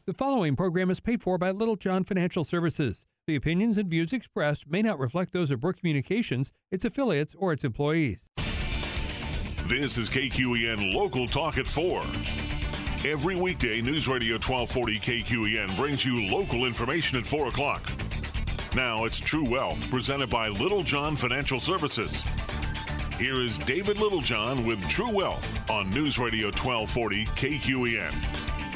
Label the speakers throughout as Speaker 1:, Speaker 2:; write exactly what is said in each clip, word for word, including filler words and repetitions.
Speaker 1: The following program is paid for by Little John Financial Services. The opinions and views expressed may not reflect those of Brooke Communications, its affiliates, or its employees.
Speaker 2: This is K Q E N Local Talk at four. Every weekday, News Radio twelve forty K Q E N brings you local information at four o'clock. Now it's True Wealth, presented by Little John Financial Services. Here is David Littlejohn with True Wealth on News Radio twelve forty K Q E N.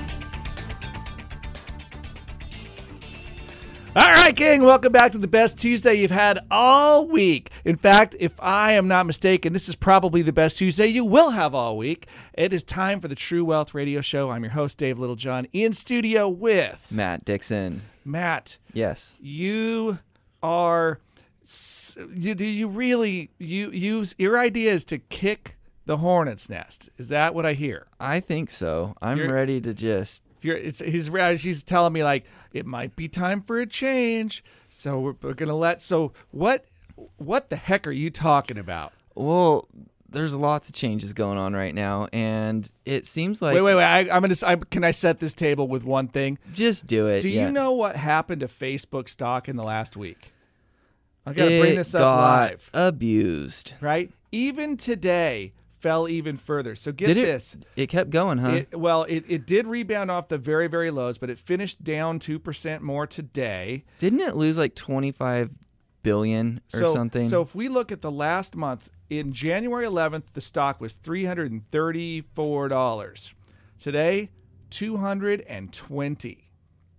Speaker 3: All right, gang, welcome back to the best Tuesday you've had all week. In fact, if I am not mistaken, this is probably the best Tuesday you will have all week. It is time for the True Wealth Radio Show. I'm your host, Dave Littlejohn, in studio with
Speaker 4: Matt Dixon.
Speaker 3: Matt.
Speaker 4: Yes.
Speaker 3: You are, you, do you really, you use, your idea is to kick the hornet's nest. Is that what I hear?
Speaker 4: I think so. I'm
Speaker 3: You're,
Speaker 4: ready to just.
Speaker 3: You're, it's, he's, she's telling me, like, it might be time for a change. So we're, we're going to let, so what, what the heck are you talking about?
Speaker 4: Well, there's lots of changes going on right now, and it seems like.
Speaker 3: Wait, wait, wait. I, I'm going to, I, can I set this table with one thing?
Speaker 4: Just do it.
Speaker 3: Do
Speaker 4: yeah.
Speaker 3: you know what happened to Facebook stock in the last week? I got to bring this up
Speaker 4: got
Speaker 3: live.
Speaker 4: Abused.
Speaker 3: Right? Even today fell even further. So get
Speaker 4: did it,
Speaker 3: this.
Speaker 4: It kept going, huh?
Speaker 3: It, well, it, it did rebound off the very, very lows, but it finished down two percent more today.
Speaker 4: Didn't it lose like twenty-five billion or
Speaker 3: so,
Speaker 4: something?
Speaker 3: So if we look at the last month, in January eleventh, the stock was three hundred thirty-four dollars. Today, two hundred twenty dollars.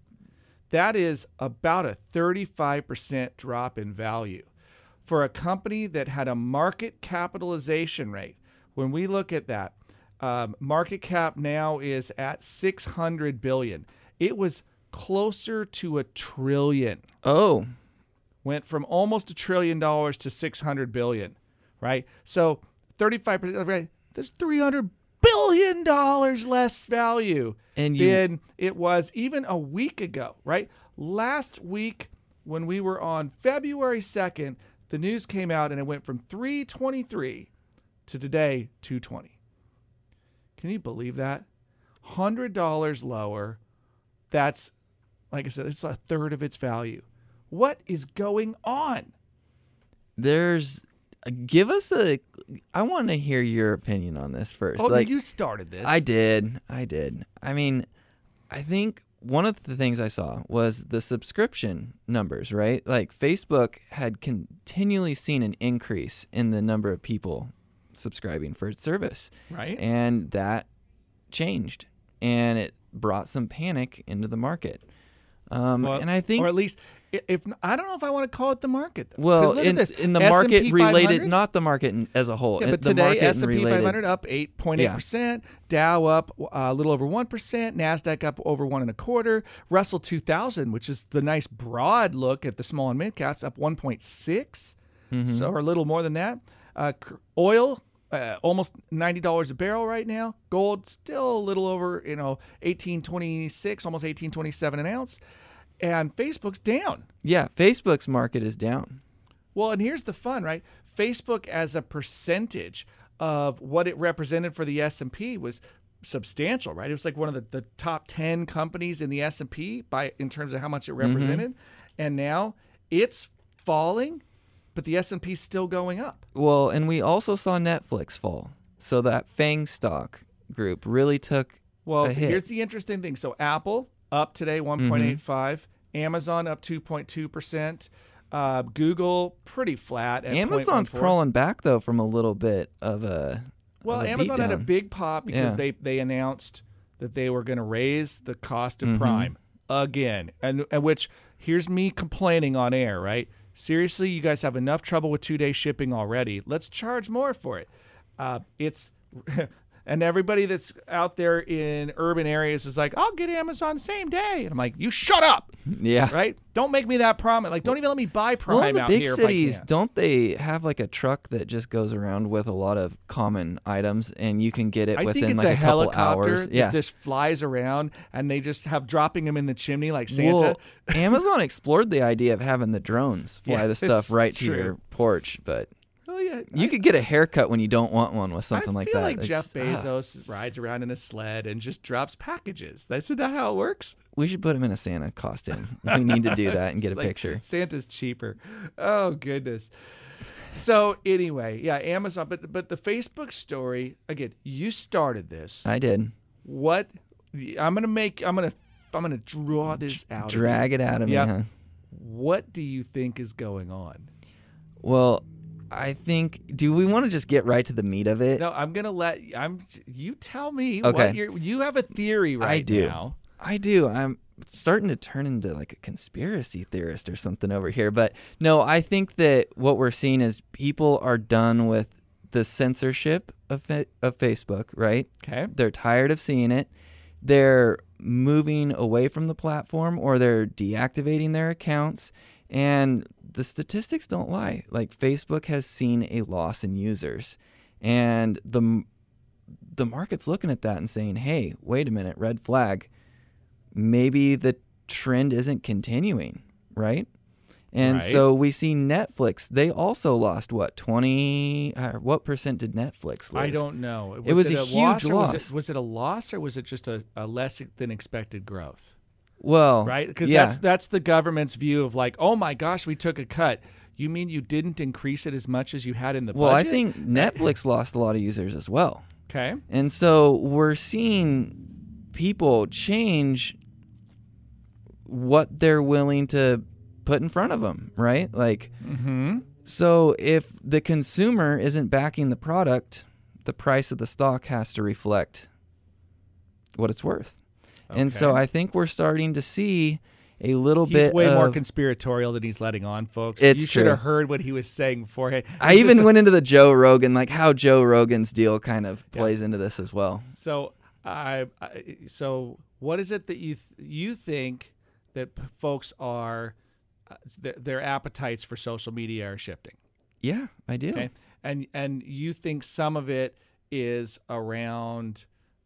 Speaker 3: That is about a thirty-five percent drop in value. For a company that had a market capitalization rate, when we look at that, um, market cap now is at six hundred billion dollars. It was closer to a trillion.
Speaker 4: Oh.
Speaker 3: Went from almost a trillion dollars to six hundred billion dollars, right? So thirty-five percent, right? There's three hundred billion dollars less value
Speaker 4: and you,
Speaker 3: than it was even a week ago, right? Last week, when we were on February second, the news came out and it went from three twenty-three to today, two twenty. Can you believe that? one hundred dollars lower. That's, like I said, it's a third of its value. What is going on?
Speaker 4: There's, give us a, I want to hear your opinion on this first.
Speaker 3: Oh,
Speaker 4: like,
Speaker 3: you started this.
Speaker 4: I did. I did. I mean, I think one of the things I saw was the subscription numbers, right? Like Facebook had continually seen an increase in the number of people subscribing for its service.
Speaker 3: Right.
Speaker 4: And that changed. And it brought some panic into the market. Um,
Speaker 3: well,
Speaker 4: and I think,
Speaker 3: or at least, if I don't know if I want to call it the market. Though.
Speaker 4: Well,
Speaker 3: look
Speaker 4: in,
Speaker 3: at this.
Speaker 4: in the
Speaker 3: S and P
Speaker 4: market related,
Speaker 3: five hundred?
Speaker 4: not the market as a whole.
Speaker 3: Yeah, but
Speaker 4: the
Speaker 3: today
Speaker 4: market
Speaker 3: S and P
Speaker 4: related,
Speaker 3: five hundred up eight point eight percent,
Speaker 4: yeah.
Speaker 3: Dow up uh, a little over one percent, Nasdaq up over one and a quarter, Russell two thousand, which is the nice broad look at the small and mid caps, up one point six,
Speaker 4: mm-hmm.
Speaker 3: so or a little more than that. Uh, oil. Uh, almost ninety dollars a barrel right now. Gold still a little over, you know, eighteen twenty-six, almost eighteen twenty-seven an ounce. And Facebook's down.
Speaker 4: Yeah, Facebook's market is down.
Speaker 3: Well, and here's the fun, right? Facebook as a percentage of what it represented for the S and P was substantial, right? It was like one of the, the top ten companies in the S and P by in terms of how much it represented. Mm-hmm. And now it's falling, but the S and P's still going up.
Speaker 4: Well, and we also saw Netflix fall. So that FANG stock group really took
Speaker 3: well,
Speaker 4: a hit.
Speaker 3: Here's the interesting thing. So Apple up today, one point eight five. Mm-hmm. Amazon up two point two percent. Uh, Google pretty flat at
Speaker 4: Amazon's
Speaker 3: zero point one four.
Speaker 4: Crawling back, though, from a little bit of a
Speaker 3: Well,
Speaker 4: of a
Speaker 3: Amazon had a
Speaker 4: beatdown.
Speaker 3: big pop because
Speaker 4: yeah.
Speaker 3: they, they announced that they were going to raise the cost of
Speaker 4: mm-hmm.
Speaker 3: Prime again. And, and which, here's me complaining on air, right? Seriously, you guys have enough trouble with two-day shipping already. Let's charge more for it. Uh, it's and everybody that's out there in urban areas is like, I'll get Amazon same day. And I'm like, you shut up.
Speaker 4: Yeah.
Speaker 3: Right? Don't make me that promise. Like, don't even let me buy Prime
Speaker 4: well, in the
Speaker 3: out
Speaker 4: big
Speaker 3: here
Speaker 4: cities,
Speaker 3: if I can.
Speaker 4: don't they have like a truck that just goes around with a lot of common items, and you can get it
Speaker 3: I
Speaker 4: within
Speaker 3: think it's
Speaker 4: like
Speaker 3: a,
Speaker 4: a, couple
Speaker 3: helicopter
Speaker 4: hours?
Speaker 3: that
Speaker 4: Yeah.
Speaker 3: just flies around, and they just have dropping them in the chimney like Santa.
Speaker 4: Well, Amazon explored the idea of having the drones fly
Speaker 3: Yeah,
Speaker 4: the stuff
Speaker 3: it's
Speaker 4: right to
Speaker 3: true.
Speaker 4: your porch, but
Speaker 3: tell you.
Speaker 4: You
Speaker 3: I,
Speaker 4: could get a haircut when you don't want one with something
Speaker 3: I
Speaker 4: like
Speaker 3: feel
Speaker 4: that.
Speaker 3: like
Speaker 4: It's
Speaker 3: Jeff
Speaker 4: just, ah.
Speaker 3: Bezos rides around in a sled and just drops packages. That's that how it works?
Speaker 4: We should put him in a Santa costume. We need to do that and get a
Speaker 3: Like,
Speaker 4: picture.
Speaker 3: Santa's cheaper. Oh goodness. So anyway, yeah, Amazon. But but the Facebook story again. You started this.
Speaker 4: I did.
Speaker 3: What? I'm gonna make. I'm gonna. I'm gonna draw this out.
Speaker 4: Drag it out of
Speaker 3: Yep.
Speaker 4: me, huh?
Speaker 3: What do you think is going on?
Speaker 4: Well, I think. Do we want to just get right to the meat of it?
Speaker 3: No, I'm gonna let. I'm. You tell me.
Speaker 4: Okay.
Speaker 3: What you're, you have a theory right
Speaker 4: I do.
Speaker 3: now.
Speaker 4: I do. I'm starting to turn into like a conspiracy theorist or something over here. But no, I think that what we're seeing is people are done with the censorship of fa- of Facebook, right?
Speaker 3: Okay.
Speaker 4: They're tired of seeing it. They're moving away from the platform or they're deactivating their accounts. And the statistics don't lie. Like Facebook has seen a loss in users. And the the market's looking at that and saying, hey, wait a minute, red flag. Maybe the trend isn't continuing, right? And
Speaker 3: Right.
Speaker 4: so we see Netflix. They also lost, what, twenty? Uh, what percent did Netflix lose?
Speaker 3: I don't know.
Speaker 4: It was a
Speaker 3: loss
Speaker 4: huge
Speaker 3: or Was
Speaker 4: loss.
Speaker 3: it, was it a loss or was it just a, a less than expected growth?
Speaker 4: Well,
Speaker 3: Right? Because
Speaker 4: yeah.
Speaker 3: that's that's the government's view of like, oh my gosh, we took a cut. You mean you didn't increase it as much as you had in the
Speaker 4: Well, I
Speaker 3: budget?
Speaker 4: think Netflix lost a lot of users as well.
Speaker 3: Okay.
Speaker 4: And so we're seeing people change what they're willing to put in front of them, right? Like,
Speaker 3: Mm-hmm.
Speaker 4: so if the consumer isn't backing the product, the price of the stock has to reflect what it's worth. And so
Speaker 3: Okay.
Speaker 4: I think we're starting to see a little
Speaker 3: He's
Speaker 4: bit
Speaker 3: way
Speaker 4: of,
Speaker 3: more conspiratorial than he's letting on, folks.
Speaker 4: It's
Speaker 3: you should
Speaker 4: true.
Speaker 3: have heard what he was saying beforehand.
Speaker 4: I
Speaker 3: He's
Speaker 4: even
Speaker 3: just-
Speaker 4: went into the Joe Rogan, like how Joe Rogan's deal kind of plays into this as well.
Speaker 3: So I, I so what is it that you th- you think that p- folks are uh, th- their appetites for social media are shifting?
Speaker 4: Yeah, I do.
Speaker 3: Okay, and and you think some of it is around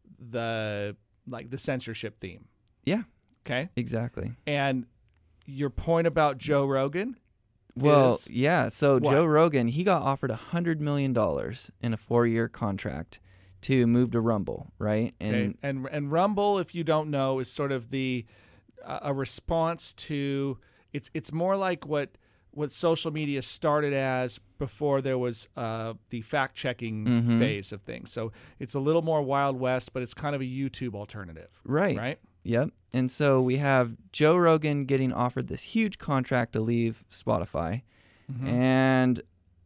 Speaker 3: the like the censorship theme?
Speaker 4: Yeah,
Speaker 3: Okay,
Speaker 4: exactly.
Speaker 3: and your point about Joe Rogan.
Speaker 4: Well,
Speaker 3: is-
Speaker 4: yeah. So
Speaker 3: what?
Speaker 4: Joe Rogan, he got offered a hundred million dollars in a four-year contract to move to Rumble, right? And
Speaker 3: Okay. And and Rumble, if you don't know, is sort of the uh, a response to it's it's more like what what social media started as before there was uh, the fact checking
Speaker 4: Mhm.
Speaker 3: phase of things. So it's a little more Wild West, but it's kind of a YouTube alternative,
Speaker 4: right,
Speaker 3: right?
Speaker 4: yep. And so we have Joe Rogan getting offered this huge contract to leave Spotify,
Speaker 3: Mhm.
Speaker 4: and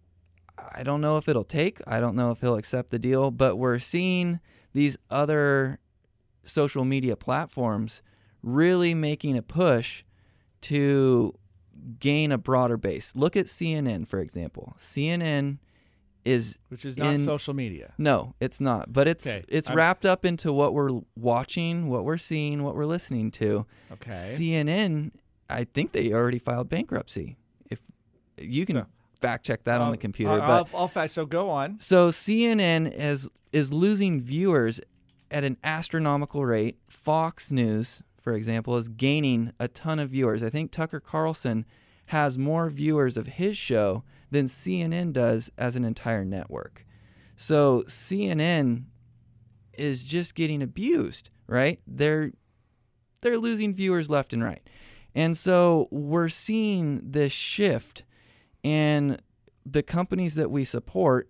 Speaker 4: I don't know if it'll take. I don't know if he'll accept the deal. But we're seeing these other social media platforms really making a push to gain a broader base. Look at C N N, for example. C N N is
Speaker 3: Which is not
Speaker 4: in-
Speaker 3: social media.
Speaker 4: no, it's not. But it's
Speaker 3: Okay,
Speaker 4: it's
Speaker 3: I'm-
Speaker 4: wrapped up into what we're watching, what we're seeing, what we're listening to.
Speaker 3: Okay.
Speaker 4: C N N, I think they already filed bankruptcy. If you can
Speaker 3: So-
Speaker 4: fact check that on
Speaker 3: I'll-
Speaker 4: the computer,
Speaker 3: I'll,
Speaker 4: but
Speaker 3: I'll, I'll fact. So go on.
Speaker 4: so C N N is is losing viewers at an astronomical rate. Fox News, for example, is gaining a ton of viewers. I think Tucker Carlson has more viewers of his show than C N N does as an entire network. So C N N is just getting abused, right? They're they're losing viewers left and right. And so we're seeing this shift in the companies that we support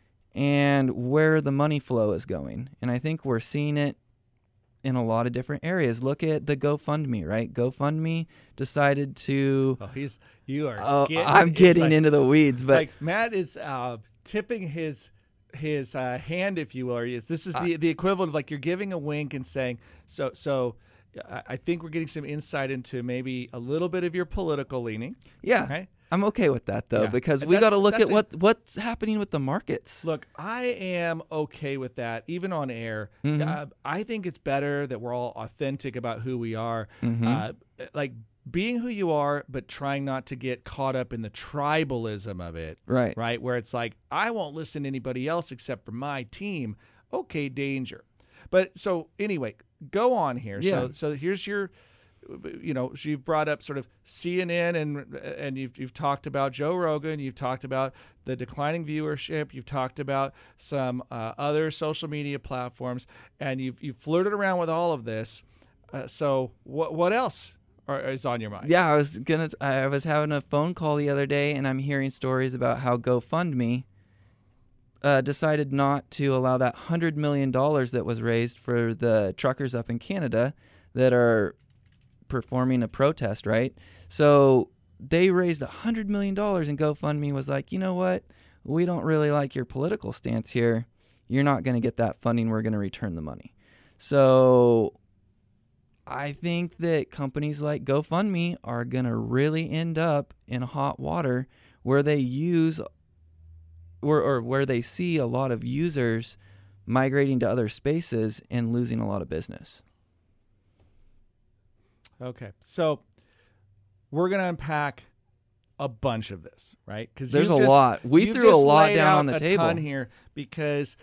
Speaker 4: and where the money flow is going. And I think we're seeing it in a lot of different areas. Look at the GoFundMe, right? GoFundMe decided to.
Speaker 3: Oh, he's you are.
Speaker 4: Oh,
Speaker 3: getting
Speaker 4: I'm getting
Speaker 3: inside-
Speaker 4: into the weeds, but
Speaker 3: like Matt is uh, tipping his his uh, hand, if you will. Or is- This is the the equivalent of like you're giving a wink and saying, so so. I I think we're getting some insight into maybe a little bit of your political leaning.
Speaker 4: yeah,
Speaker 3: Okay.
Speaker 4: I'm okay with that though,
Speaker 3: Yeah.
Speaker 4: because
Speaker 3: And
Speaker 4: we
Speaker 3: that's-
Speaker 4: got to look
Speaker 3: that's
Speaker 4: at what what's happening with the markets.
Speaker 3: Look, I am okay with that, even on air.
Speaker 4: Mhm.
Speaker 3: Uh, I think it's better that we're all authentic about who we are.
Speaker 4: Mhm.
Speaker 3: Uh, like being who you are, but trying not to get caught up in the tribalism of it.
Speaker 4: Right.
Speaker 3: Right. Where it's like, I won't listen to anybody else except for my team. Okay, danger. But so anyway, go on here.
Speaker 4: Yeah.
Speaker 3: So so here's your you know, so you've brought up sort of C N N, and and you've you've talked about Joe Rogan, you've talked about the declining viewership, you've talked about some uh, other social media platforms, and you've you've flirted around with all of this. Uh, so what what else are, is on your mind?
Speaker 4: Yeah, I was gonna. I was having a phone call the other day, and I'm hearing stories about how GoFundMe uh, decided not to allow that hundred million dollars that was raised for the truckers up in Canada that are performing a protest, right? So they raised a hundred million dollars, and GoFundMe was like, you know what? We don't really like your political stance here. You're not going to get that funding. We're going to return the money. So I think that companies like GoFundMe are going to really end up in hot water where they use or, or where they see a lot of users migrating to other spaces and losing a lot of business.
Speaker 3: Okay. So we're going to unpack a bunch of this, right? Because
Speaker 4: there's a just, lot. We threw a lot down on the
Speaker 3: a
Speaker 4: table.
Speaker 3: Ton here because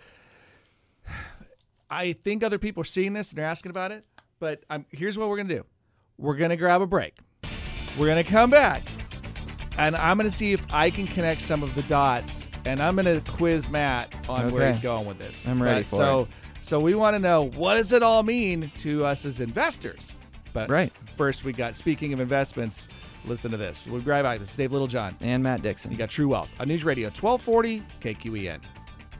Speaker 3: I think other people are seeing this and they're asking about it. But um, here's what we're going to do. We're going to grab a break. We're going to come back, and I'm going to see if I can connect some of the dots, and I'm going to quiz Matt on
Speaker 4: okay.
Speaker 3: where he's going with this.
Speaker 4: I'm ready
Speaker 3: but,
Speaker 4: for
Speaker 3: so,
Speaker 4: it.
Speaker 3: So we want to know, what does it all mean to us as investors? But
Speaker 4: right.
Speaker 3: first, we got, speaking of investments, listen to this. We'll be right back. This is Dave Littlejohn.
Speaker 4: And Matt Dixon.
Speaker 3: You got True Wealth on News Radio twelve forty K Q E N.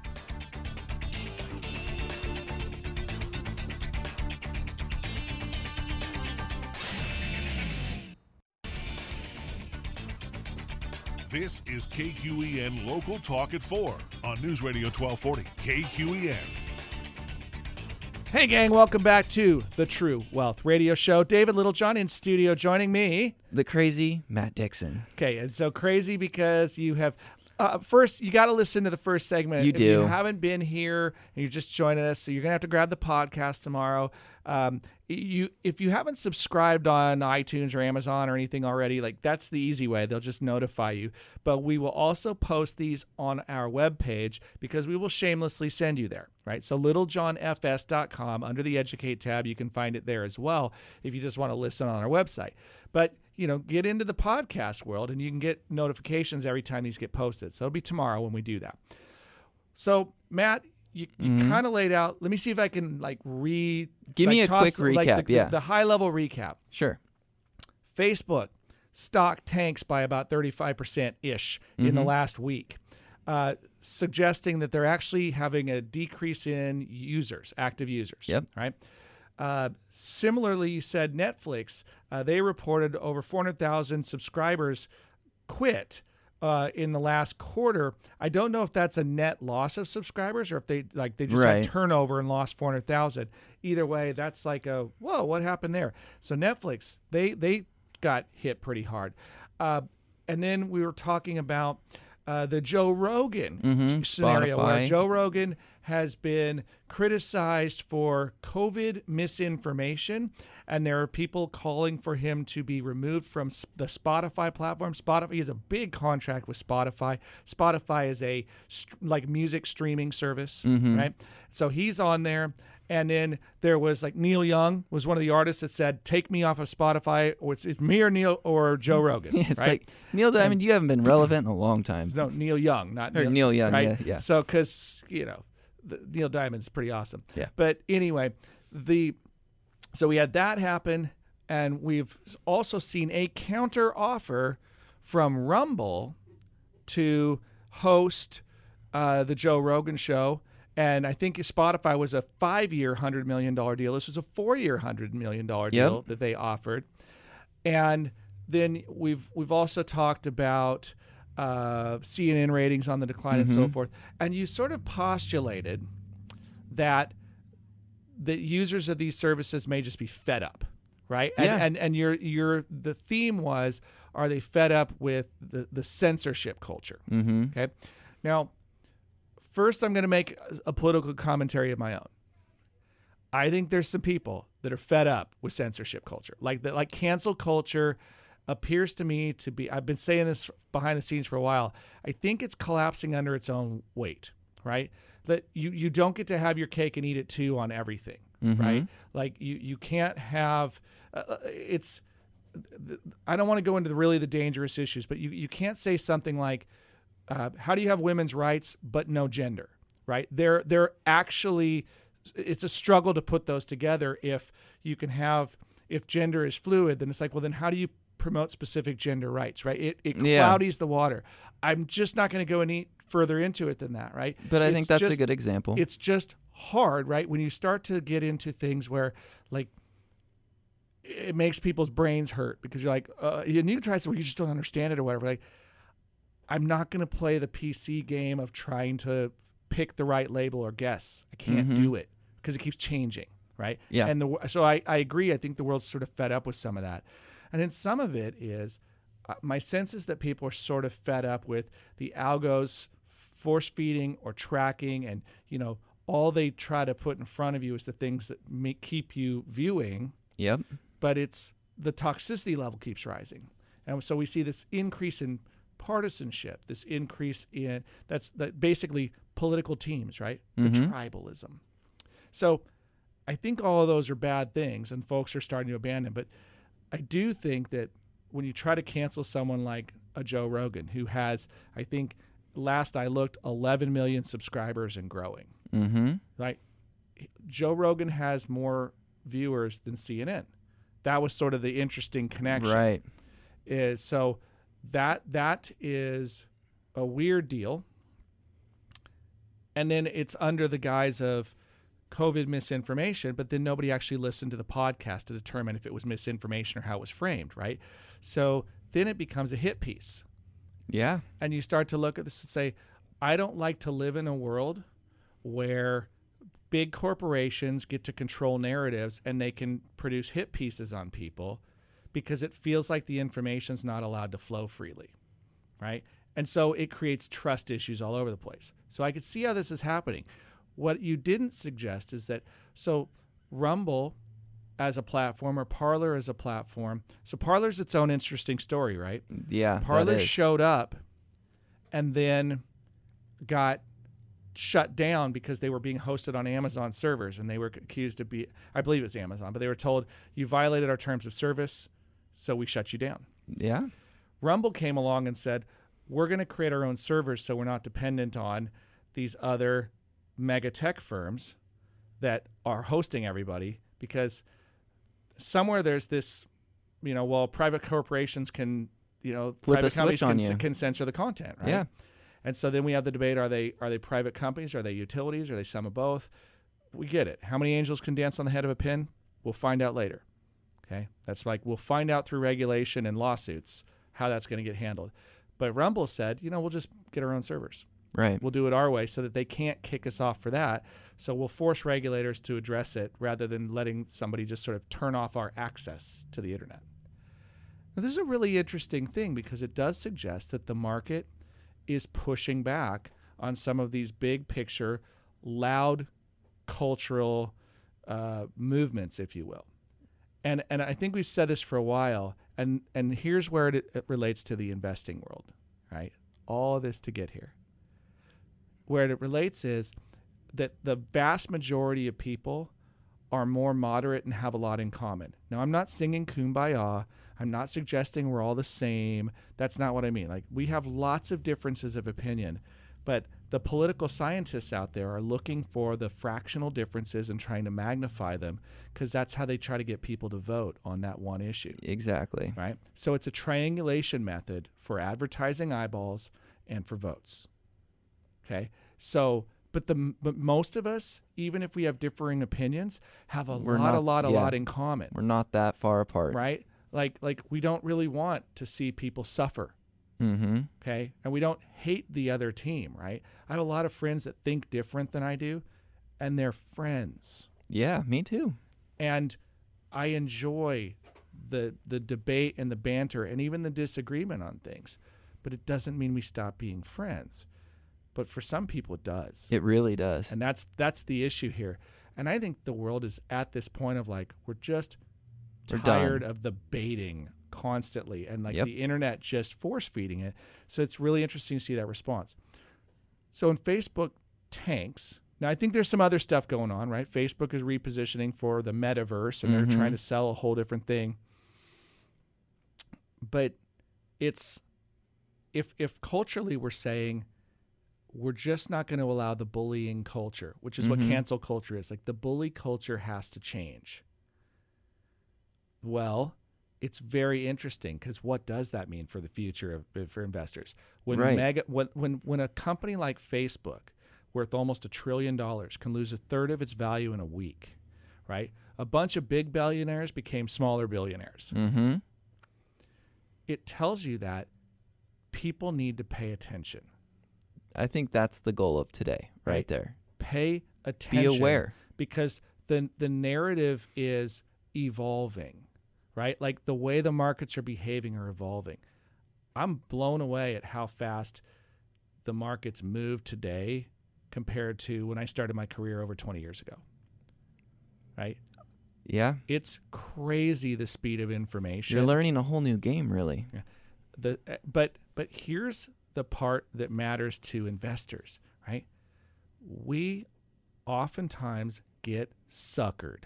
Speaker 2: This is K Q E N Local Talk at four on News Radio twelve forty K Q E N.
Speaker 3: Hey, gang, welcome back to the True Wealth Radio Show. David Littlejohn in studio joining me.
Speaker 4: The crazy Matt Dixon.
Speaker 3: Okay, and so crazy because you have... Uh, first, you got to listen to the first segment.
Speaker 4: You
Speaker 3: if
Speaker 4: do.
Speaker 3: you haven't been here and you're just joining us, so you're going to have to grab the podcast tomorrow. Um, you, if you haven't subscribed on iTunes or Amazon or anything already, like that's the easy way. They'll just notify you. But we will also post these on our webpage because we will shamelessly send you there, right? So littlejohn f s dot com, under the Educate tab, you can find it there as well if you just want to listen on our website. But you know, get into the podcast world and you can get notifications every time these get posted. So it'll be tomorrow when we do that. So Matt, you, you mm-hmm. kind of laid out. Let me see if I can like re.
Speaker 4: Give
Speaker 3: like,
Speaker 4: me a
Speaker 3: toss,
Speaker 4: quick
Speaker 3: like,
Speaker 4: recap.
Speaker 3: The,
Speaker 4: yeah,
Speaker 3: the, the high level recap.
Speaker 4: Sure.
Speaker 3: Facebook stock tanks by about thirty-five percent ish mm-hmm. in the last week, uh, suggesting that they're actually having a decrease in users, active users.
Speaker 4: Yep.
Speaker 3: Right. Uh, similarly, you said Netflix, uh, they reported over four hundred thousand subscribers quit uh, in the last quarter. I don't know if that's a net loss of subscribers or if they like they just
Speaker 4: right.
Speaker 3: had turnover and lost four hundred thousand. Either way, that's like a, whoa, what happened there? So Netflix, they, they got hit pretty hard. Uh, and then we were talking about uh, the Joe Rogan
Speaker 4: mm-hmm.
Speaker 3: scenario
Speaker 4: Spotify.
Speaker 3: where Joe Rogan has been criticized for COVID misinformation, and there are people calling for him to be removed from the Spotify platform. Spotify, he has a big contract with Spotify. Spotify is a like music streaming service,
Speaker 4: mm-hmm.
Speaker 3: right? So he's on there. And then there was like Neil Young was one of the artists that said, "Take me off of Spotify, or it's, it's me or Neil or Joe Rogan."
Speaker 4: Yeah, it's
Speaker 3: right?
Speaker 4: like Neil Diamond. And, you haven't been relevant in a long time.
Speaker 3: No, Neil Young, not
Speaker 4: or
Speaker 3: Neil,
Speaker 4: Neil Young.
Speaker 3: right?
Speaker 4: Yeah, yeah.
Speaker 3: So because you know, the, Neil Diamond's pretty awesome.
Speaker 4: Yeah.
Speaker 3: But anyway, the so we had that happen, and we've also seen a counter offer from Rumble to host uh, the Joe Rogan show. And I think Spotify was a five-year, one hundred million dollars deal. This was a four-year, one hundred million dollars
Speaker 4: yep.
Speaker 3: deal that they offered. And then we've we've also talked about uh, C N N ratings on the decline
Speaker 4: mm-hmm.
Speaker 3: and so forth. And you sort of postulated that the users of these services may just be fed up, right? And
Speaker 4: yeah.
Speaker 3: and, and your your the theme was, are they fed up with the, the censorship culture?
Speaker 4: Mm-hmm.
Speaker 3: Okay. Now, first, I'm going to make a political commentary of my own. I think there's some people that are fed up with censorship culture. Like the, like cancel culture appears to me to be, I've been saying this behind the scenes for a while, I think it's collapsing under its own weight, right? That you, you don't get to have your cake and eat it too on everything,
Speaker 4: mm-hmm.
Speaker 3: right? Like you, you can't have uh, it's. I don't want to go into the, really the dangerous issues, but you, you can't say something like, uh, how do you have women's rights but no gender, right? They're, they're actually, it's a struggle to put those together. If you can have, if gender is fluid, then it's like, well, then how do you promote specific gender rights, right? It, it
Speaker 4: Yeah.
Speaker 3: cloudies the water. I'm just not going to go any further into it than that, right?
Speaker 4: But I
Speaker 3: It's
Speaker 4: think that's
Speaker 3: just,
Speaker 4: a good example.
Speaker 3: It's just hard, right? When you start to get into things where, like, it makes people's brains hurt because you're like, uh, and you try to say, well, you just don't understand it or whatever. Like, I'm not going to play the P C game of trying to pick the right label or guess. I can't
Speaker 4: Mhm.
Speaker 3: do it because it keeps changing, right?
Speaker 4: Yeah.
Speaker 3: And the, so I, I agree. I think the world's sort of fed up with some of that. And then some of it is, uh, my sense is that people are sort of fed up with the algos force feeding or tracking, and, you know, all they try to put in front of you is the things that make, keep you viewing.
Speaker 4: Yep.
Speaker 3: But it's the toxicity level keeps rising. And so we see this increase in partisanship, this increase in, that's that basically political teams, right? The
Speaker 4: Mhm.
Speaker 3: tribalism. So I think all of those are bad things and folks are starting to abandon. But I do think that when you try to cancel someone like a Joe Rogan, who has, I think, last I looked, eleven million subscribers and growing,
Speaker 4: Mm-hmm.
Speaker 3: right? Joe Rogan has more viewers than C N N. That was sort of the interesting connection.
Speaker 4: Right.
Speaker 3: Is so that that is a weird deal. And then it's under the guise of COVID misinformation, but then nobody actually listened to the podcast to determine if it was misinformation or how it was framed, right? So then it becomes a hit piece.
Speaker 4: Yeah.
Speaker 3: And you start to look at this and say, I don't like to live in a world where big corporations get to control narratives and they can produce hit pieces on people because it feels like the information's not allowed to flow freely, right? And so it creates trust issues all over the place. So I could see how this is happening. What you didn't suggest is that, so Rumble as a platform or Parler as a platform, so Parler's its own interesting story, right?
Speaker 4: Yeah.
Speaker 3: Parler
Speaker 4: that is.
Speaker 3: showed up and then got shut down because they were being hosted on Amazon servers, and they were accused of be I believe it was Amazon, but they were told, you violated our terms of service, so we shut you down.
Speaker 4: Yeah.
Speaker 3: Rumble came along and said, we're going to create our own servers so we're not dependent on these other mega tech firms that are hosting everybody, because somewhere there's this, you know, well, private corporations can, you know,
Speaker 4: Flip a
Speaker 3: private companies
Speaker 4: switch on
Speaker 3: can,
Speaker 4: you.
Speaker 3: can censor the content, right?
Speaker 4: Yeah.
Speaker 3: And so then we have the debate, are they are they private companies? Are they utilities? Are they some of both? We get it. How many angels can dance on the head of a pin? We'll find out later. Okay? That's like, we'll find out through regulation and lawsuits how that's going to get handled. But Rumble said, you know, we'll just get our own servers.
Speaker 4: Right.
Speaker 3: We'll do it our way so that they can't kick us off for that. So we'll force regulators to address it rather than letting somebody just sort of turn off our access to the internet. Now, this is a really interesting thing because it does suggest that the market is pushing back on some of these big picture, loud cultural uh, movements, if you will. And and I think we've said this for a while, and, and here's where it, it relates to the investing world, right? All of this to get here. Where it relates is that the vast majority of people are more moderate and have a lot in common. Now, I'm not singing Kumbaya. I'm not suggesting we're all the same. That's not what I mean. Like, we have lots of differences of opinion, but the political scientists out there are looking for the fractional differences and trying to magnify them, because that's how they try to get people to vote on that one issue.
Speaker 4: Exactly.
Speaker 3: Right? So it's a triangulation method for advertising eyeballs and for votes. Okay? So, but the but most of us, even if we have differing opinions, have a
Speaker 4: We're
Speaker 3: lot,
Speaker 4: not-
Speaker 3: a lot, a
Speaker 4: yeah.
Speaker 3: lot in common.
Speaker 4: We're not that far apart.
Speaker 3: Right? Like, like we don't really want to see people suffer.
Speaker 4: Mm-hmm.
Speaker 3: Okay? And we don't hate the other team, right? I have a lot of friends that think different than I do, and they're friends.
Speaker 4: Yeah, me too.
Speaker 3: And I enjoy the the debate and the banter and even the disagreement on things. But it doesn't mean we stop being friends. But for some people it does.
Speaker 4: It really does.
Speaker 3: And that's that's the issue here. And I think the world is at this point of like, we're just
Speaker 4: We're
Speaker 3: tired
Speaker 4: done.
Speaker 3: of the baiting constantly and like
Speaker 4: Yep.
Speaker 3: the internet just force feeding it. So it's really interesting to see that response. So when Facebook tanks, Now, I think there's some other stuff going on, right? Facebook is repositioning for the metaverse, and
Speaker 4: Mm-hmm.
Speaker 3: they're trying to sell a whole different thing. But it's if if culturally we're saying we're just not going to allow the bullying culture, which is
Speaker 4: Mm-hmm.
Speaker 3: what cancel culture is. Like the bully culture has to change. Well, it's very interesting because what does that mean for the future of for investors? When
Speaker 4: Right.
Speaker 3: mega when when when a company like Facebook, worth almost a trillion dollars, can lose a third of its value in a week, right? A bunch of big billionaires became smaller billionaires.
Speaker 4: Mm-hmm.
Speaker 3: It tells you that people need to pay attention.
Speaker 4: I think that's the goal of today, right,
Speaker 3: Right.
Speaker 4: there.
Speaker 3: Pay attention.
Speaker 4: Be aware.
Speaker 3: Because the the narrative is evolving, right? Like the way the markets are behaving are evolving. I'm blown away at how fast the markets move today compared to when I started my career over twenty years ago, right?
Speaker 4: Yeah.
Speaker 3: It's crazy the speed of information.
Speaker 4: You're learning a whole new game, really.
Speaker 3: The uh, but but here's the part that matters to investors, right? We oftentimes get suckered,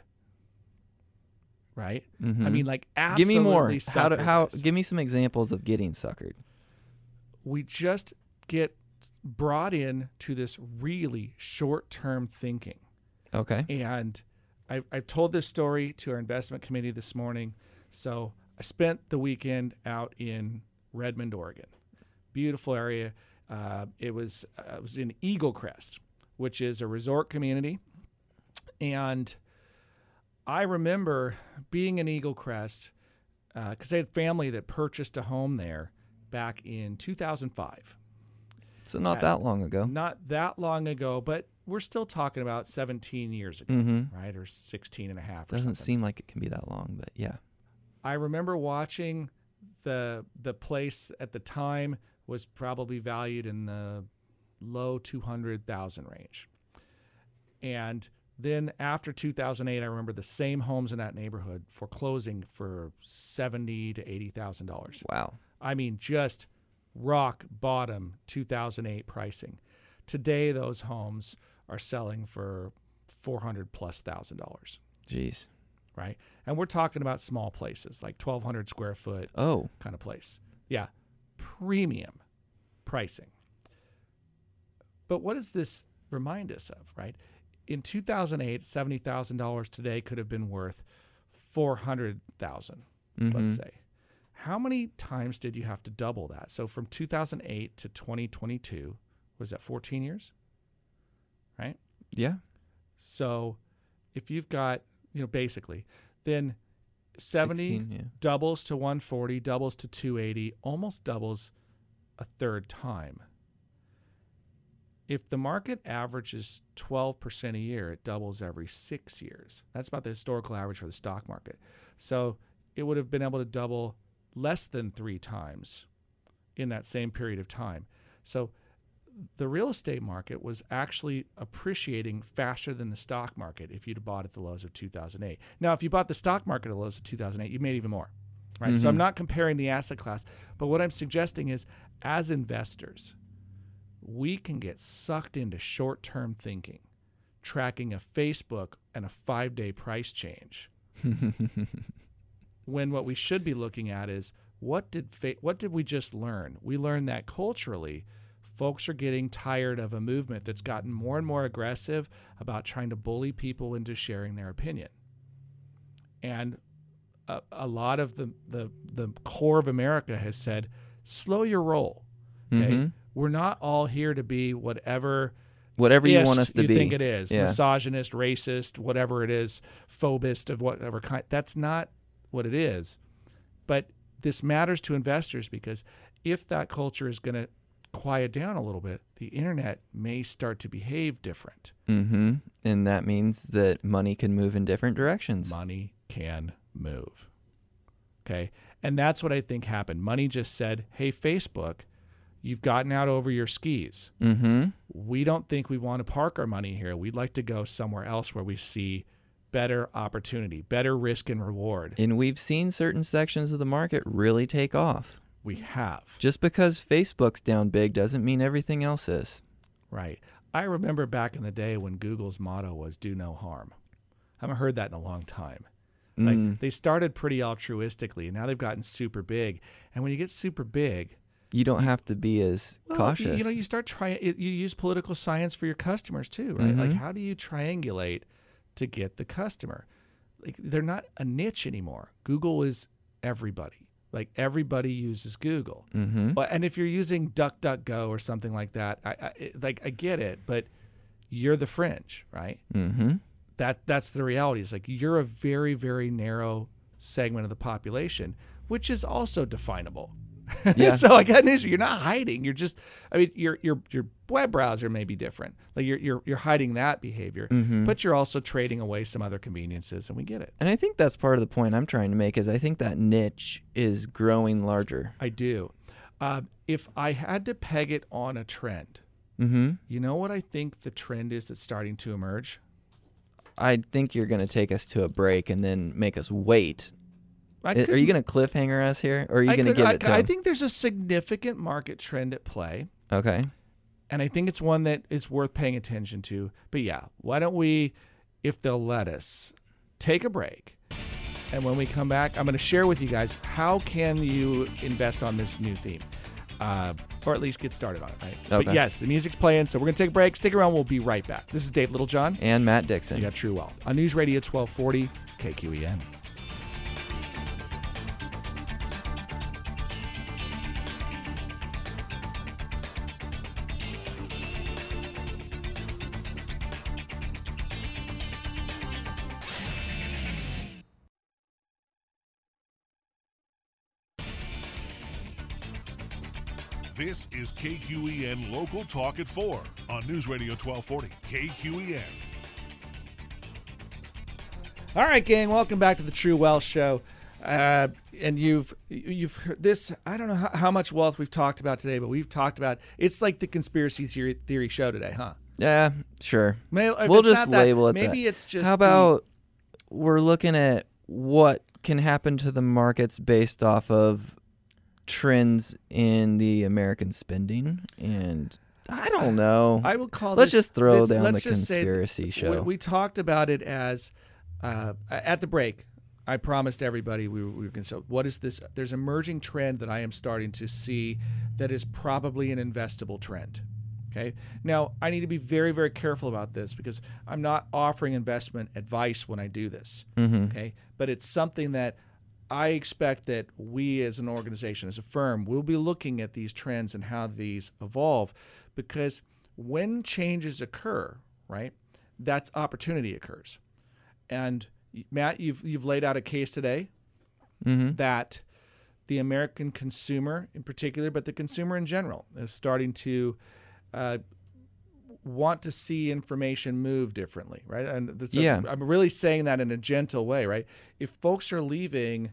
Speaker 3: right?
Speaker 4: Mm-hmm.
Speaker 3: I mean, like
Speaker 4: give
Speaker 3: absolutely
Speaker 4: me more. How
Speaker 3: suckered
Speaker 4: do, how?
Speaker 3: us.
Speaker 4: Give me some examples of getting suckered.
Speaker 3: We just get brought in to this really short-term thinking.
Speaker 4: Okay.
Speaker 3: And I've, I've told this story to our investment committee this morning. So I spent the weekend out in Redmond, Oregon. Beautiful area. Uh, it was uh, it was in Eagle Crest, which is a resort community. And I remember being in Eagle Crest because I had family that purchased a home there back in two thousand five.
Speaker 4: So not
Speaker 3: At-
Speaker 4: that long ago.
Speaker 3: Not that long ago, but we're still talking about seventeen years ago,
Speaker 4: Mm-hmm.
Speaker 3: right? Or sixteen and a half or
Speaker 4: Doesn't
Speaker 3: something.
Speaker 4: seem like it can be that long, but yeah.
Speaker 3: I remember watching the the place at the time was probably valued in the low two hundred thousand range. And then after two thousand eight, I remember the same homes in that neighborhood foreclosing for seventy to eighty thousand dollars.
Speaker 4: Wow.
Speaker 3: I mean, just rock bottom two thousand eight pricing. Today, those homes are selling for four hundred plus thousand dollars,
Speaker 4: Jeez.
Speaker 3: right? And we're talking about small places like twelve hundred square foot
Speaker 4: Oh.
Speaker 3: kind of place. Yeah, premium pricing. But what does this remind us of, right? In two thousand eight, seventy thousand dollars today could have been worth four hundred thousand dollars,
Speaker 4: Mm-hmm.
Speaker 3: let's say. How many times did you have to double that? So from two thousand eight to twenty twenty-two, was that fourteen years? Right?
Speaker 4: Yeah.
Speaker 3: So if you've got, you know, basically, then seventy
Speaker 4: sixteen, yeah.
Speaker 3: doubles to one forty, doubles to two eighty, almost doubles a third time. If the market averages twelve percent a year, it doubles every six years. That's about the historical average for the stock market. So it would have been able to double less than three times in that same period of time. So the real estate market was actually appreciating faster than the stock market if you'd bought at the lows of two thousand eight. Now, if you bought the stock market at the lows of two thousand eight, you made even more, right? So I'm
Speaker 4: Mhm.
Speaker 3: not comparing the asset class, but what I'm suggesting is as investors, we can get sucked into short-term thinking, tracking a Facebook and a five-day price change, when what we should be looking at is what did fa- what did we just learn? We learned that culturally, folks are getting tired of a movement that's gotten more and more aggressive about trying to bully people into sharing their opinion. And a, a lot of the, the, the core of America has said, slow your roll. Okay?
Speaker 4: Mhm.
Speaker 3: We're not all here to be whatever
Speaker 4: Whatever you
Speaker 3: ist
Speaker 4: want us to
Speaker 3: you
Speaker 4: be.
Speaker 3: think it is.
Speaker 4: Yeah.
Speaker 3: Misogynist, racist, whatever it is, phobist of whatever kind. That's not what it is. But this matters to investors because if that culture is going to quiet down a little bit, the internet may start to behave different.
Speaker 4: Mm-hmm. And that means that money can move in different directions.
Speaker 3: Money can move. Okay. And that's what I think happened. Money just said, hey, Facebook, you've gotten out over your skis.
Speaker 4: Mm-hmm.
Speaker 3: We don't think we want to park our money here. We'd like to go somewhere else where we see better opportunity, better risk and reward.
Speaker 4: And we've seen certain sections of the market really take off.
Speaker 3: We have.
Speaker 4: Just because Facebook's down big doesn't mean everything else is.
Speaker 3: Right. I remember back in the day when Google's motto was "do no harm." I haven't heard that in a long time. Like
Speaker 4: Mm.
Speaker 3: they started pretty altruistically, and now they've gotten super big. And when you get super big,
Speaker 4: You don't have to be as
Speaker 3: well,
Speaker 4: cautious.
Speaker 3: You, you know, you start trying. You use political science for your customers too, right? Like,
Speaker 4: Mhm.
Speaker 3: how do you triangulate to get the customer? Like, they're not a niche anymore. Google is everybody. Like, everybody uses Google.
Speaker 4: mm-hmm.
Speaker 3: But and if you're using DuckDuckGo or something like that, I, I it- like I get it, but you're the fringe, right?
Speaker 4: Mm-hmm.
Speaker 3: That that's the reality. It's like you're a very very narrow segment of the population, which is also definable.
Speaker 4: Yeah.
Speaker 3: So I got an issue. You're not hiding. You're just. I mean, your your your web browser may be different. Like you're you're you're hiding that behavior,
Speaker 4: Mhm.
Speaker 3: but you're also trading away some other conveniences, and we get it.
Speaker 4: And I think that's part of the point I'm trying to make is I think that niche is growing larger.
Speaker 3: I do. Uh, if I had to peg it on a trend,
Speaker 4: Mm-hmm.
Speaker 3: you know what I think the trend is that's starting to emerge?
Speaker 4: I think you're going to take us to a break and then make us wait.
Speaker 3: I
Speaker 4: I- are you going to cliffhanger us here, or are you
Speaker 3: I
Speaker 4: going to
Speaker 3: could-
Speaker 4: give
Speaker 3: I,
Speaker 4: it to
Speaker 3: I
Speaker 4: him?
Speaker 3: think there's a significant market trend at play,
Speaker 4: Okay.
Speaker 3: and I think it's one that is worth paying attention to. But yeah, why don't we, if they'll let us, take a break, and when we come back, I'm going to share with you guys how can you invest on this new theme, uh, or at least get started on it, right? But
Speaker 4: Okay.
Speaker 3: yes, the music's playing, so we're going to take a break. Stick around. We'll be right back. This is Dave Littlejohn.
Speaker 4: And Matt Dixon.
Speaker 3: You got True Wealth on News Radio twelve forty K Q E N.
Speaker 2: This is K Q E N Local Talk at four on News Radio twelve forty K Q E N.
Speaker 3: All right, gang, welcome back to the True Wealth Show. Uh, and you've you've heard this. I don't know how, how much wealth we've talked about today, but we've talked about it's like the conspiracy theory, theory show today, huh?
Speaker 4: Yeah, sure.
Speaker 3: May- if
Speaker 4: We'll
Speaker 3: it's
Speaker 4: just
Speaker 3: not that,
Speaker 4: label it
Speaker 3: Maybe
Speaker 4: that.
Speaker 3: it's just.
Speaker 4: How
Speaker 3: the-
Speaker 4: about we're looking at what can happen to the markets based off of trends in the American spending, and I don't know.
Speaker 3: I would call.
Speaker 4: Let's
Speaker 3: this,
Speaker 4: just throw
Speaker 3: this,
Speaker 4: down
Speaker 3: let's
Speaker 4: the
Speaker 3: just say
Speaker 4: conspiracy
Speaker 3: we,
Speaker 4: show.
Speaker 3: we talked about it as uh, at the break. I promised everybody we were, we were going to say, what is this? There's an emerging trend that I am starting to see that is probably an investable trend. Okay. Now, I need to be very, very careful about this because I'm not offering investment advice when I do this.
Speaker 4: Mhm.
Speaker 3: Okay. But it's something that I expect that we as an organization, as a firm, will be looking at these trends and how these evolve because when changes occur, right, that's opportunity occurs. And Matt, you've you've laid out a case today
Speaker 4: Mhm.
Speaker 3: that the American consumer in particular, but the consumer in general, is starting to uh, want to see information move differently, right? And that's
Speaker 4: Yeah.
Speaker 3: a, I'm really saying that in a gentle way, right? If folks are leaving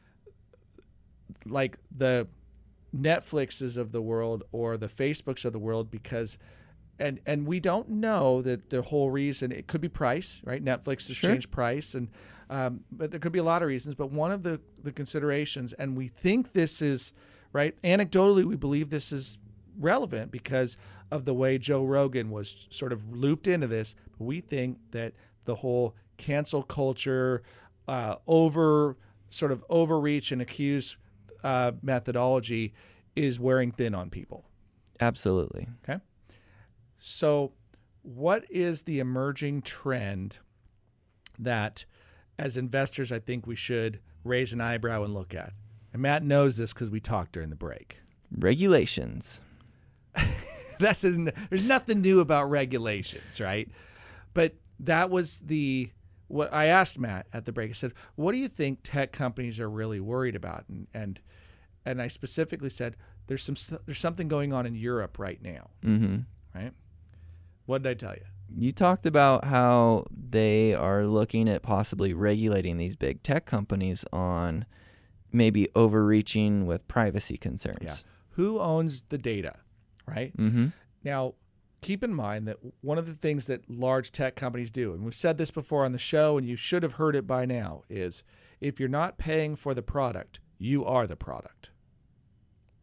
Speaker 3: like the Netflixes of the world or the Facebooks of the world because and and we don't know that the whole reason it could be price, right? Netflix has
Speaker 4: Sure.
Speaker 3: changed price, and um, but there could be a lot of reasons. But one of the the considerations, and we think this is right. Anecdotally, we believe this is relevant because of the way Joe Rogan was sort of looped into this. We think that the whole cancel culture, uh, over sort of overreach and accuse uh, methodology is wearing thin on people.
Speaker 4: Absolutely.
Speaker 3: Okay. So, what is the emerging trend that, as investors, I think we should raise an eyebrow and look at? And Matt knows this because we talked during the break.
Speaker 4: Regulations.
Speaker 3: That's there's nothing new about regulations, right? But that was the what I asked Matt at the break. I said, "What do you think tech companies are really worried about?" And and and I specifically said, "There's some there's something going on in Europe right now,
Speaker 4: Mm-hmm.
Speaker 3: right?" What did I tell you?
Speaker 4: You talked about how they are looking at possibly regulating these big tech companies on maybe overreaching with privacy concerns.
Speaker 3: Yeah. Who owns the data, right?
Speaker 4: Mm-hmm.
Speaker 3: Now, keep in mind that one of the things that large tech companies do, and we've said this before on the show, and you should have heard it by now, is if you're not paying for the product, you are the product.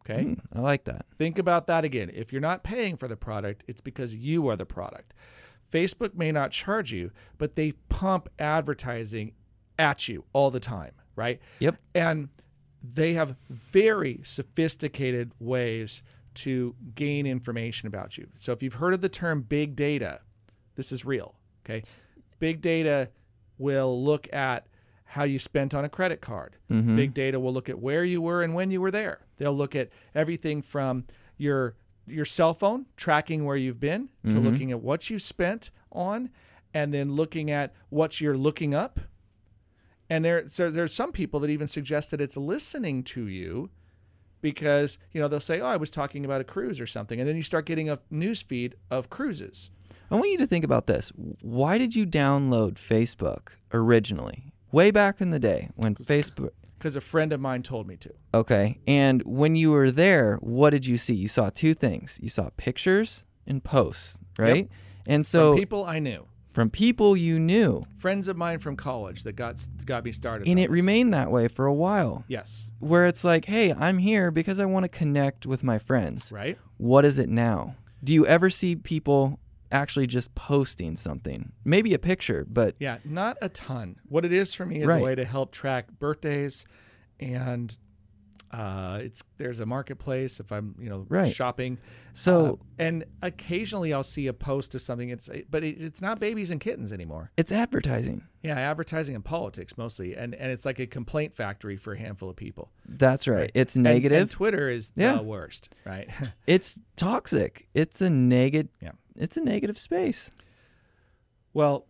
Speaker 3: Okay?
Speaker 4: Mm, I like that.
Speaker 3: Think about that again. If you're not paying for the product, it's because you are the product. Facebook may not charge you, but they pump advertising at you all the time, right?
Speaker 4: Yep.
Speaker 3: And they have very sophisticated ways to gain information about you. So if you've heard of the term big data, this is real, okay? Big data will look at how you spent on a credit card.
Speaker 4: Mm-hmm.
Speaker 3: Big data will look at where you were and when you were there. They'll look at everything from your your cell phone, tracking where you've been, to
Speaker 4: Mm-hmm.
Speaker 3: looking at what you spent on, and then looking at what you're looking up. And there, so there's some people that even suggest that it's listening to you because, you know, they'll say, oh, I was talking about a cruise or something. And then you start getting a news feed of cruises.
Speaker 4: I want you to think about this. Why did you download Facebook originally? Way back in the day when Facebook...
Speaker 3: Because a friend of mine told me to.
Speaker 4: Okay. And when you were there, what did you see? You saw two things. You saw pictures and posts, right?
Speaker 3: Yep.
Speaker 4: And so...
Speaker 3: From people I knew.
Speaker 4: From people you knew.
Speaker 3: Friends of mine from college that got got me started.
Speaker 4: And
Speaker 3: on
Speaker 4: it
Speaker 3: this.
Speaker 4: remained that way for a while.
Speaker 3: Yes.
Speaker 4: Where it's like, hey, I'm here because I want to connect with my friends.
Speaker 3: Right.
Speaker 4: What is it now? Do you ever see people actually just posting something? Maybe a picture, but...
Speaker 3: Yeah, not a ton. What it is for me is
Speaker 4: Right.
Speaker 3: a way to help track birthdays, and uh, it's there's a marketplace if I'm you know
Speaker 4: Right.
Speaker 3: shopping.
Speaker 4: So...
Speaker 3: Uh, and occasionally I'll see a post of something. It's but it, it's not babies and kittens anymore.
Speaker 4: It's advertising.
Speaker 3: Yeah, advertising and politics mostly, and and it's like a complaint factory for a handful of people.
Speaker 4: That's right.
Speaker 3: Right.
Speaker 4: It's
Speaker 3: And-
Speaker 4: negative.
Speaker 3: And, Twitter is
Speaker 4: Yeah.
Speaker 3: the worst, right?
Speaker 4: It's toxic. It's a negative.
Speaker 3: Yeah.
Speaker 4: It's a negative space.
Speaker 3: Well,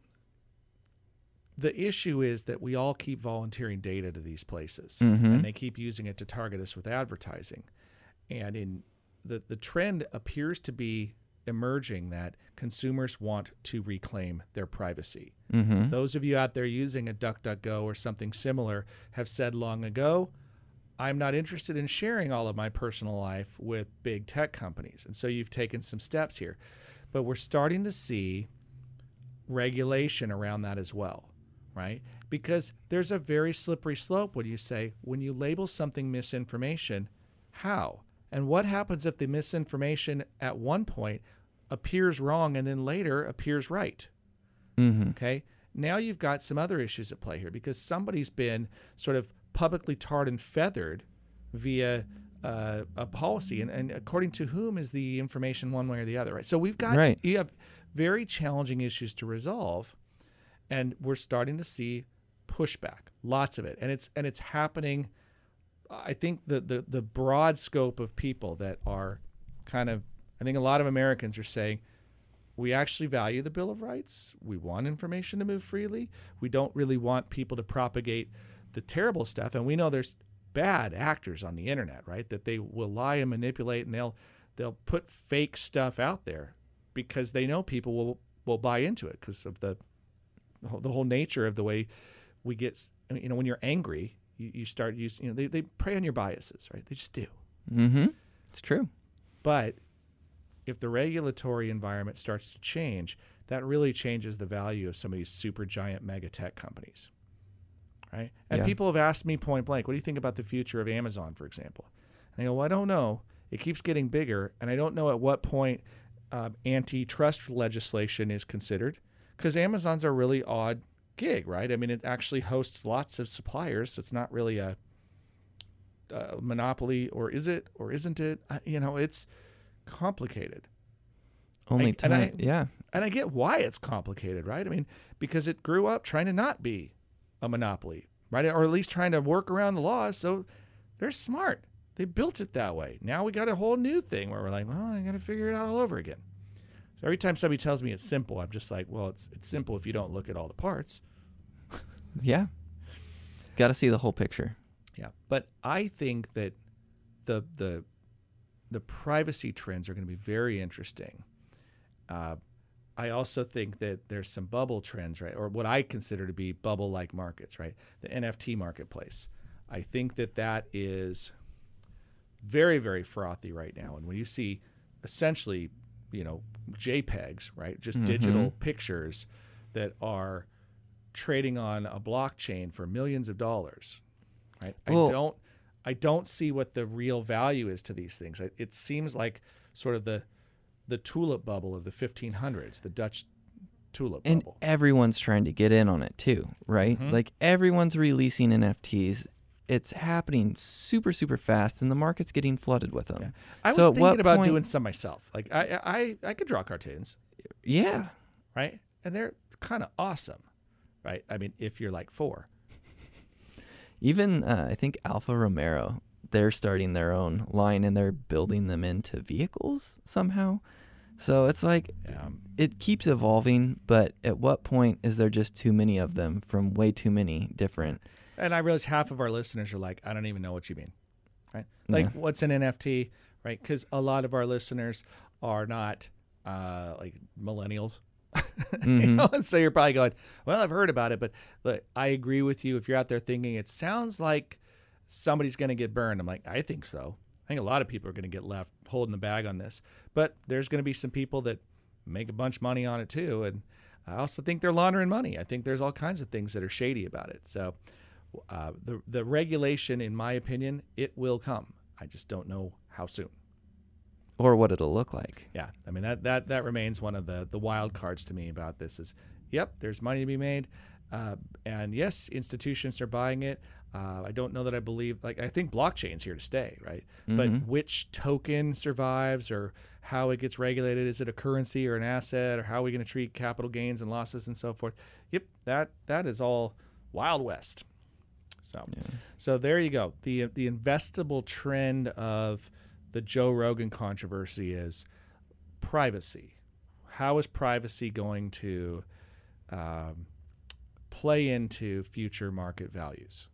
Speaker 3: the issue is that we all keep volunteering data to these places,
Speaker 4: Mhm.
Speaker 3: and they keep using it to target us with advertising. And in the the trend appears to be emerging that consumers want to reclaim their privacy.
Speaker 4: Mm-hmm.
Speaker 3: Those of you out there using a DuckDuckGo or something similar have said long ago, I'm not interested in sharing all of my personal life with big tech companies. And so you've taken some steps here. But we're starting to see regulation around that as well, right? Because there's a very slippery slope when you say, when you label something misinformation, how? And what happens if the misinformation at one point appears wrong and then later appears right?
Speaker 4: Mm-hmm.
Speaker 3: Okay. Now you've got some other issues at play here because somebody's been sort of publicly tarred and feathered via uh, a policy, and, and according to whom is the information one way or the other, right? So we've got
Speaker 4: Right.
Speaker 3: you have very challenging issues to resolve, and we're starting to see pushback, lots of it, and it's and it's happening. I think the the the broad scope of people that are kind of, I think a lot of Americans are saying, we actually value the Bill of Rights. We want information to move freely. We don't really want people to propagate the terrible stuff. And we know there's bad actors on the internet, right? That they will lie and manipulate, and they'll they'll put fake stuff out there because they know people will will buy into it because of the the whole, the whole nature of the way we get. You know, when you're angry, you, you start using. You know, they they prey on your biases, right? They just do.
Speaker 4: Mm-hmm. It's true.
Speaker 3: But if the regulatory environment starts to change, that really changes the value of some of these super giant mega tech companies, right? And
Speaker 4: Yeah.
Speaker 3: people have asked me point blank, what do you think about the future of Amazon, for example? And I go, well, I don't know. It keeps getting bigger, and I don't know at what point uh, antitrust legislation is considered, because Amazon's a really odd gig, right? I mean, it actually hosts lots of suppliers, so it's not really a, a monopoly, or is it, or isn't it? Uh, you know, it's complicated.
Speaker 4: Only
Speaker 3: I-
Speaker 4: time.
Speaker 3: and I-
Speaker 4: yeah.
Speaker 3: And I get why it's complicated, right? I mean, because it grew up trying to not be a monopoly, right? Or at least trying to work around the laws. So they're smart. They built it that way. Now we got a whole new thing where we're like, well, I got to figure it out all over again. So every time somebody tells me it's simple, I'm just like, well, it's it's simple if you don't look at all the parts.
Speaker 4: Yeah. Got to see the whole picture.
Speaker 3: Yeah. But I think that the the the privacy trends are going to be very interesting. Uh, I also think that there's some bubble trends, right? Or what I consider to be bubble-like markets, right? The N F T marketplace. I think that that is very, very frothy right now. And when you see essentially, you know, JPEGs, right? Just
Speaker 4: Mhm.
Speaker 3: digital pictures that are trading on a blockchain for millions of dollars, right?
Speaker 4: Well-
Speaker 3: I don't, I don't see what the real value is to these things. It, it seems like sort of the the tulip bubble of the fifteen hundreds, the Dutch tulip
Speaker 4: And
Speaker 3: bubble.
Speaker 4: everyone's trying to get in on it too, right?
Speaker 3: Mhm.
Speaker 4: Like everyone's releasing N F Ts. It's happening super, super fast, and the market's getting flooded with them.
Speaker 3: Yeah. I was
Speaker 4: So at
Speaker 3: thinking
Speaker 4: what
Speaker 3: about
Speaker 4: point-
Speaker 3: doing some myself. Like I, I, I could draw cartoons,
Speaker 4: Yeah.
Speaker 3: right? And they're kind of awesome, right? I mean, if you're like four.
Speaker 4: Even uh, I think Alfa Romero, they're starting their own line, and they're building them into vehicles somehow. So it's like
Speaker 3: Yeah.
Speaker 4: it keeps evolving, but at what point is there just too many of them from way too many different?
Speaker 3: And I realize half of our listeners are like, I don't even know what you mean, right? Like,
Speaker 4: Yeah.
Speaker 3: what's an N F T, right? Because a lot of our listeners are not uh, like millennials.
Speaker 4: Mm-hmm.
Speaker 3: You know? And so you're probably going, well, I've heard about it, but look, I agree with you. If you're out there thinking it sounds like somebody's going to get burned, I'm like, I think so. I think a lot of people are going to get left holding the bag on this, but there's going to be some people that make a bunch of money on it too. And I also think they're laundering money. I think there's all kinds of things that are shady about it. So uh, the the regulation, in my opinion, it will come. I just don't know how soon.
Speaker 4: Or what it'll look like.
Speaker 3: Yeah, I mean that that that remains one of the the wild cards to me about this. Is yep, there's money to be made, uh, and yes, institutions are buying it. Uh, I don't know that I believe like I think blockchain's here to stay, right? But
Speaker 4: Mhm.
Speaker 3: which token survives or how it gets regulated? Is it a currency or an asset, or how are we going to treat capital gains and losses and so forth? Yep, that that is all Wild West. So,
Speaker 4: Yeah.
Speaker 3: so there you go. The the investable trend of the Joe Rogan controversy is privacy. How is privacy going to um, play into future market values?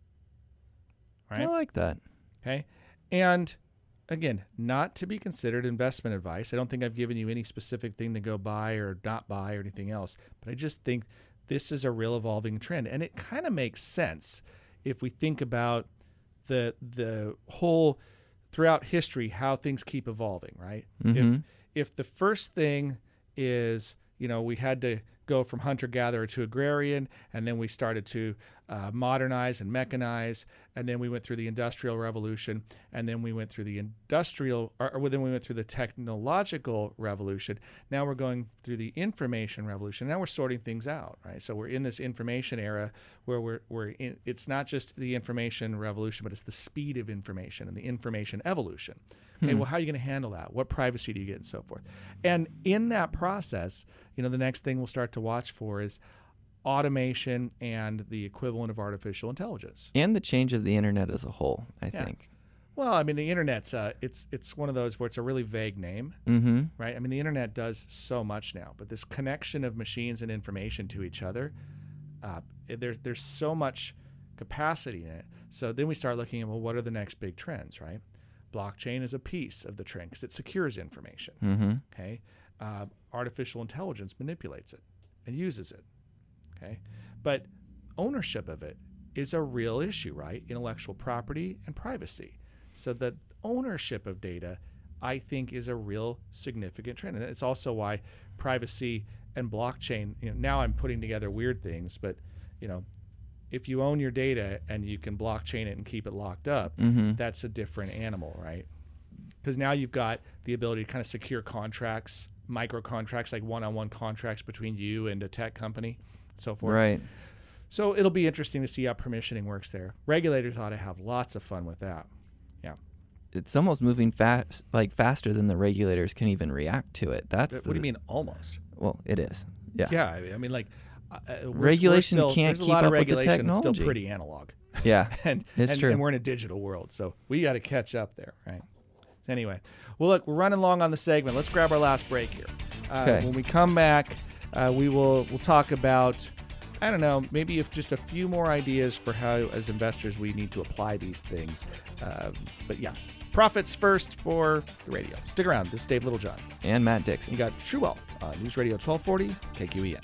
Speaker 3: Right?
Speaker 4: I like that.
Speaker 3: Okay. And again, not to be considered investment advice. I don't think I've given you any specific thing to go buy or not buy or anything else, but I just think this is a real evolving trend. And it kind of makes sense if we think about the the whole throughout history, how things keep evolving, right?
Speaker 4: Mhm.
Speaker 3: If if the first thing is, you know, we had to go from hunter-gatherer to agrarian, and then we started to uh, modernize and mechanize, and then we went through the Industrial Revolution, and then we went through the industrial, or, or then we went through the technological revolution. Now we're going through the information revolution. Now we're sorting things out, right? So we're in this information era where we're we're in. It's not just the information revolution, but it's the speed of information and the information evolution. Okay, well, how are you going to handle that? What privacy do you get, and so forth? And in that process, you know, the next thing we'll start to watch for is automation and the equivalent of artificial intelligence.
Speaker 4: And the change of the internet as a whole, I
Speaker 3: Yeah.
Speaker 4: think.
Speaker 3: Well, I mean, the internet's uh, it's it's one of those where it's a really vague name,
Speaker 4: Mm-hmm.
Speaker 3: right? I mean, the internet does so much now, but this connection of machines and information to each other, uh, there's there's so much capacity in it. So then we start looking at, well, what are the next big trends, right? Blockchain is a piece of the trend because it secures information.
Speaker 4: Mm-hmm.
Speaker 3: Okay, uh, artificial intelligence manipulates it and uses it. Okay, but ownership of it is a real issue, right? Intellectual property and privacy. So the ownership of data, I think, is a real significant trend, and it's also why privacy and blockchain. You know, now I'm putting together weird things, but you know, if you own your data and you can blockchain it and keep it locked up,
Speaker 4: Mm-hmm.
Speaker 3: that's a different animal, right? Because now you've got the ability to kind of secure contracts, micro contracts, like one-on-one contracts between you and a tech company, and so forth.
Speaker 4: Right.
Speaker 3: So it'll be interesting to see how permissioning works there. Regulators ought to have lots of fun with that. Yeah.
Speaker 4: It's almost moving fast, like faster than the regulators can even react to it. That's
Speaker 3: What
Speaker 4: the,
Speaker 3: do you mean almost?
Speaker 4: Well, it is. Yeah.
Speaker 3: Yeah, I I mean, like, uh, we're-
Speaker 4: Regulation
Speaker 3: we're still,
Speaker 4: can't
Speaker 3: there's
Speaker 4: keep
Speaker 3: a lot
Speaker 4: up
Speaker 3: of
Speaker 4: with the
Speaker 3: regulation that's still
Speaker 4: technology.
Speaker 3: pretty analog.
Speaker 4: Yeah.
Speaker 3: and,
Speaker 4: It's
Speaker 3: and,
Speaker 4: true.
Speaker 3: and we're in a digital world, so we got to catch up there, right? Anyway, well, look, we're running long on the segment. Let's grab our last break here. Uh,
Speaker 4: Okay.
Speaker 3: When we come back, uh, we will we'll talk about, I don't know, maybe if just a few more ideas for how, as investors, we need to apply these things. Uh, but yeah, profits first for the radio. Stick around. This is Dave Littlejohn.
Speaker 4: And Matt Dixon.
Speaker 3: You got True Wealth, uh, News Radio twelve forty, K Q E N.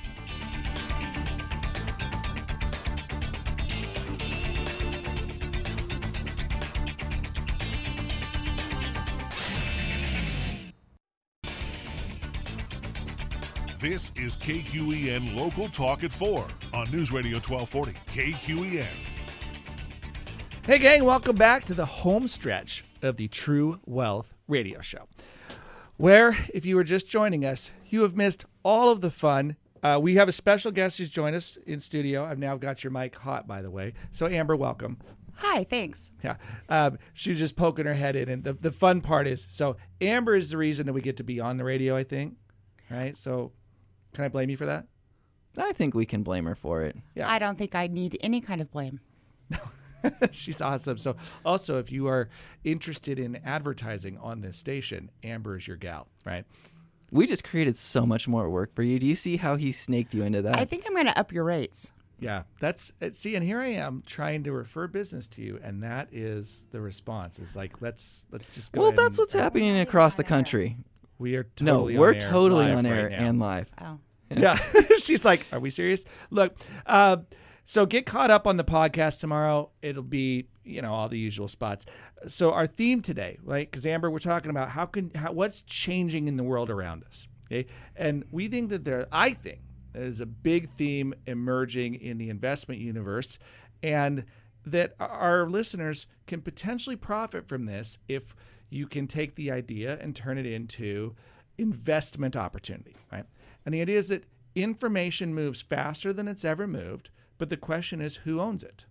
Speaker 2: This is K Q E N Local Talk at four on News Radio twelve forty, K Q E N.
Speaker 3: Hey, gang, welcome back to the home stretch of the True Wealth Radio Show, where, if you were just joining us, you have missed all of the fun. Uh, we have a special guest who's joined us in studio. I've now got your mic hot, by the way. So, Amber, welcome.
Speaker 5: Hi, thanks.
Speaker 3: Yeah. Um, she's just poking her head in. And the, the fun part is, so Amber is the reason that we get to be on the radio, I think. Right? So, can I blame you for that?
Speaker 4: I think we can blame her for it.
Speaker 3: Yeah.
Speaker 5: I don't think I need any kind of blame.
Speaker 3: She's awesome. So also, if you are interested in advertising on this station, Amber is your gal, right?
Speaker 4: We just created so much more work for you. Do you see how he snaked you into that?
Speaker 5: I think I'm going to up your rates.
Speaker 3: Yeah, that's see, and here I am trying to refer business to you, and that is the response. Is like let's let's just go.
Speaker 4: Well,
Speaker 3: ahead
Speaker 4: that's
Speaker 3: and,
Speaker 4: what's happening across the country.
Speaker 3: We are
Speaker 4: No,
Speaker 3: totally
Speaker 4: we're
Speaker 3: on air,
Speaker 4: totally
Speaker 3: live
Speaker 4: on air
Speaker 3: right now.
Speaker 4: and live.
Speaker 5: Oh.
Speaker 3: Yeah, she's like, "Are we serious?" Look, uh, so get caught up on the podcast tomorrow. It'll be, you know, all the usual spots. So our theme today, right? Because Amber, we're talking about how can how, what's changing in the world around us. Okay, and we think that there, I think, there's a big theme emerging in the investment universe, and that our listeners can potentially profit from this if you can take the idea and turn it into investment opportunity, right? And the idea is that information moves faster than it's ever moved, but the question is who owns it?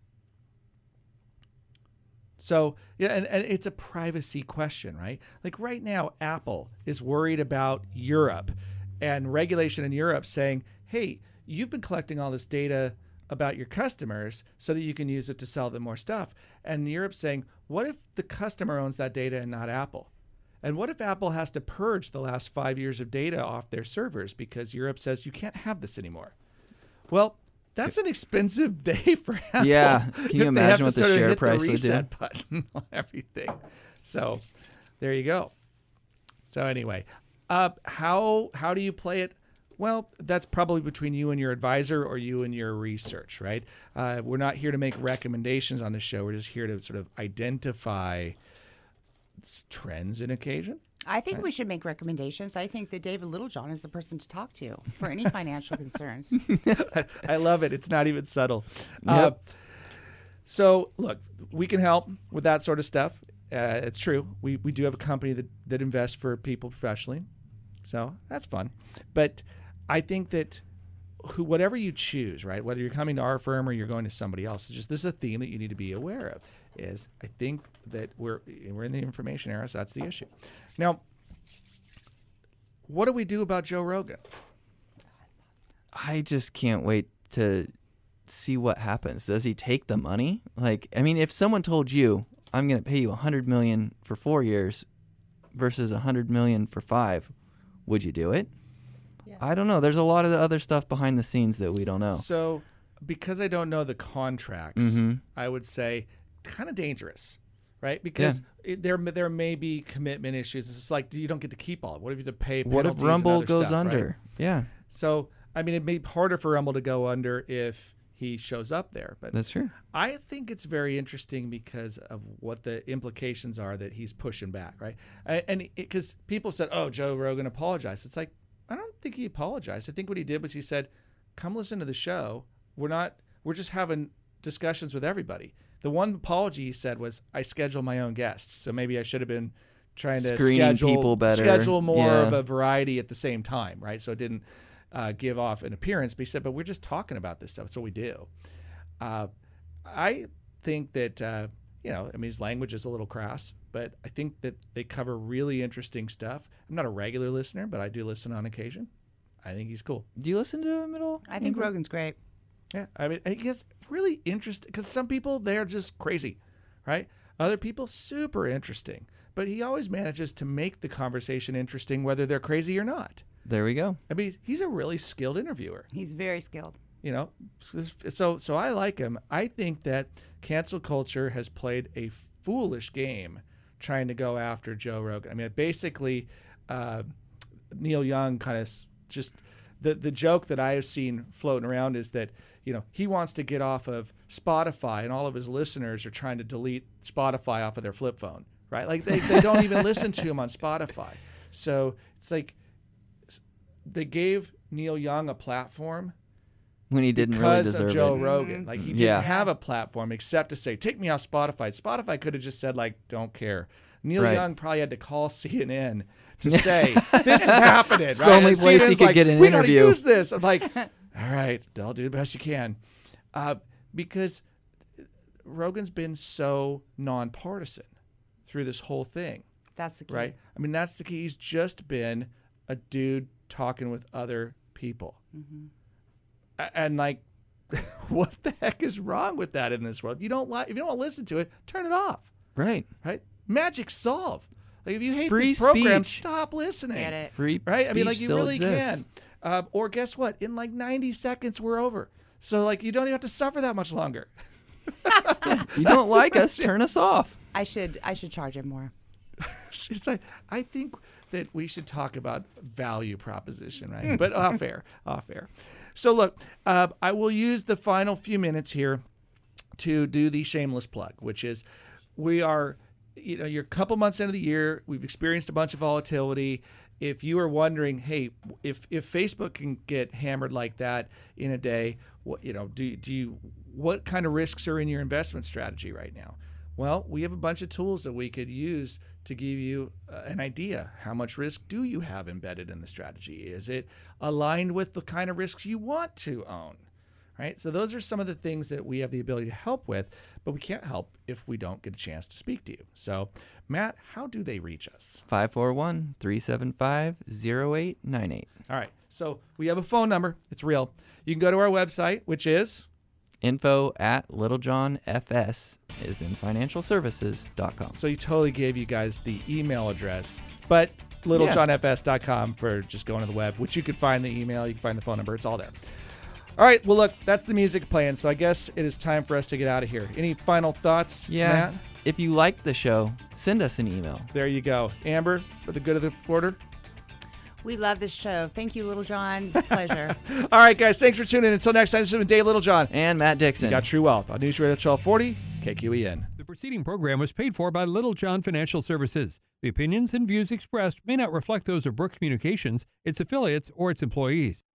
Speaker 3: So, yeah, and, and it's a privacy question, right? Like right now, Apple is worried about Europe and regulation in Europe saying, hey, you've been collecting all this data about your customers so that you can use it to sell them more stuff. And Europe's saying, what if the customer owns that data and not Apple? And what if Apple has to purge the last five years of data off their servers because Europe says you can't have this anymore? Well, that's an expensive day for Apple.
Speaker 4: Yeah. Can you imagine what the share
Speaker 3: hit
Speaker 4: price
Speaker 3: the
Speaker 4: would do?
Speaker 3: reset button on everything. So there you go. So anyway, uh, how how do you play it? Well, that's probably between you and your advisor or you and your research, right? Uh, we're not here to make recommendations on the show. We're just here to sort of identify trends and occasion.
Speaker 5: I think right. we should make recommendations. I think that David Littlejohn is the person to talk to for any financial concerns.
Speaker 3: I, I love it. It's not even subtle.
Speaker 4: Yep.
Speaker 3: Uh, so, look, we can help with that sort of stuff. Uh, it's true. We we do have a company that, that invests for people professionally. So that's fun. But I think that who, whatever you choose, right, whether you're coming to our firm or you're going to somebody else, it's just this is a theme that you need to be aware of. Is I think that we're we're in the information era, so that's the issue. Now, what do we do about Joe Rogan?
Speaker 4: I just can't wait to see what happens. Does he take the money? Like, I mean, if someone told you, I'm going to pay you one hundred million dollars for four years versus one hundred million dollars for five, would you do it?
Speaker 5: Yes.
Speaker 4: I don't know. There's a lot of the other stuff behind the scenes that we don't know.
Speaker 3: So, because I don't know the contracts,
Speaker 4: Mm-hmm.
Speaker 3: I would say kind of dangerous, right? Because
Speaker 4: Yeah.
Speaker 3: it, there there may be commitment issues. It's just like you don't get to keep all. What if you have to pay?
Speaker 4: What if
Speaker 3: penalties and
Speaker 4: Rumble
Speaker 3: other
Speaker 4: goes
Speaker 3: stuff,
Speaker 4: under?
Speaker 3: right?
Speaker 4: Yeah,
Speaker 3: So, I mean, it'd be harder for Rumble to go under if he shows up there. But
Speaker 4: that's true.
Speaker 3: I think it's very interesting because of what the implications are that he's pushing back, right? And because people said, oh, Joe Rogan apologized. It's like, I don't think he apologized. I think what he did was he said, come listen to the show. We're not, we're just having discussions with everybody. The one apology he said was, I schedule my own guests. So maybe I should have been trying to
Speaker 4: Screening
Speaker 3: schedule,
Speaker 4: people better.
Speaker 3: schedule more
Speaker 4: Yeah.
Speaker 3: of a variety at the same time, right? So it didn't uh, give off an appearance. But he said, but we're just talking about this stuff. That's what we do. Uh, I think that, uh, you know, I mean, his language is a little crass, but I think that they cover really interesting stuff. I'm not a regular listener, but I do listen on occasion. I think he's cool.
Speaker 4: Do you listen to him at all?
Speaker 5: I think Rogan's great.
Speaker 3: Yeah, I mean, he gets really interesting because some people, they're just crazy, right? Other people, super interesting. But he always manages to make the conversation interesting, whether they're crazy or not.
Speaker 4: There we go.
Speaker 3: I mean, he's a really skilled interviewer.
Speaker 5: He's very skilled.
Speaker 3: You know, so so I like him. I think that cancel culture has played a foolish game trying to go after Joe Rogan. I mean, basically, uh, Neil Young kind of just the the joke that I have seen floating around is that, you know, he wants to get off of Spotify, and all of his listeners are trying to delete Spotify off of their flip phone, right? Like they, they don't even listen to him on Spotify. So it's like they gave Neil Young a platform
Speaker 4: when he didn't really
Speaker 3: because
Speaker 4: deserve
Speaker 3: of Joe
Speaker 4: it.
Speaker 3: Rogan. Like he didn't
Speaker 4: Yeah.
Speaker 3: have a platform except to say, take me off Spotify. Spotify could have just said, like, don't care. Neil
Speaker 4: Right.
Speaker 3: Young probably had to call C N N to say, this is happening.
Speaker 4: It's
Speaker 3: right?
Speaker 4: the only
Speaker 3: And
Speaker 4: place he
Speaker 3: C N N's
Speaker 4: could
Speaker 3: like,
Speaker 4: get an
Speaker 3: we
Speaker 4: interview."
Speaker 3: gotta use this. I'm like, all right, I'll do the best you can. Uh, because Rogan's been so nonpartisan through this whole thing.
Speaker 5: That's the key.
Speaker 3: Right? I mean, that's the key. He's just been a dude talking with other people.
Speaker 5: Mm-hmm.
Speaker 3: A- And like, what the heck is wrong with that in this world? If you don't like, if you don't want to listen to it, turn it off.
Speaker 4: Right.
Speaker 3: Right? Magic solve. Like if you hate
Speaker 4: Free
Speaker 3: this program,
Speaker 4: speech.
Speaker 3: stop listening.
Speaker 5: Get it.
Speaker 4: Free
Speaker 3: Right? I mean,
Speaker 4: speech
Speaker 3: like you
Speaker 4: still
Speaker 3: really
Speaker 4: exists.
Speaker 3: can. Uh, or guess what? In like ninety seconds, we're over. So like, you don't even have to suffer that much longer.
Speaker 4: You don't like us, turn us off.
Speaker 5: I should I should charge him more.
Speaker 3: It's like, I think that we should talk about value proposition, right? But off air, off air. So look, uh, I will use the final few minutes here to do the shameless plug, which is we are, you know, you're a couple months into the year. We've experienced a bunch of volatility. If you are wondering, hey, if if Facebook can get hammered like that in a day, what you know, do do you what kind of risks are in your investment strategy right now? Well, we have a bunch of tools that we could use to give you uh, an idea. How much risk do you have embedded in the strategy? Is it aligned with the kind of risks you want to own? Right? So those are some of the things that we have the ability to help with, but we can't help if we don't get a chance to speak to you. So, Matt, how do they reach us?
Speaker 4: five four one, three seven five, zero eight nine eight.
Speaker 3: All right. So we have a phone number. It's real. You can go to our website, which is
Speaker 4: Info at littlejohnfs is in financial services dot com.
Speaker 3: so you totally gave you guys the email address, but little john f s dot com for just going to the web, which you can find the email, you can find the phone number, it's all there. All right, well, look, that's the music playing, so I guess it is time for us to get out of here. Any final thoughts,
Speaker 4: Yeah.
Speaker 3: Matt?
Speaker 4: If you like the show, send us an email.
Speaker 3: There you go. Amber, for the good of the quarter.
Speaker 5: We love this show. Thank you, Little John. Pleasure.
Speaker 3: All right, guys, thanks for tuning in. Until next time, this has been Dave Littlejohn.
Speaker 4: And Matt Dixon.
Speaker 3: You got True Wealth on News Radio twelve forty, K Q E N.
Speaker 1: The preceding program was paid for by Little John Financial Services. The opinions and views expressed may not reflect those of Brook Communications, its affiliates, or its employees.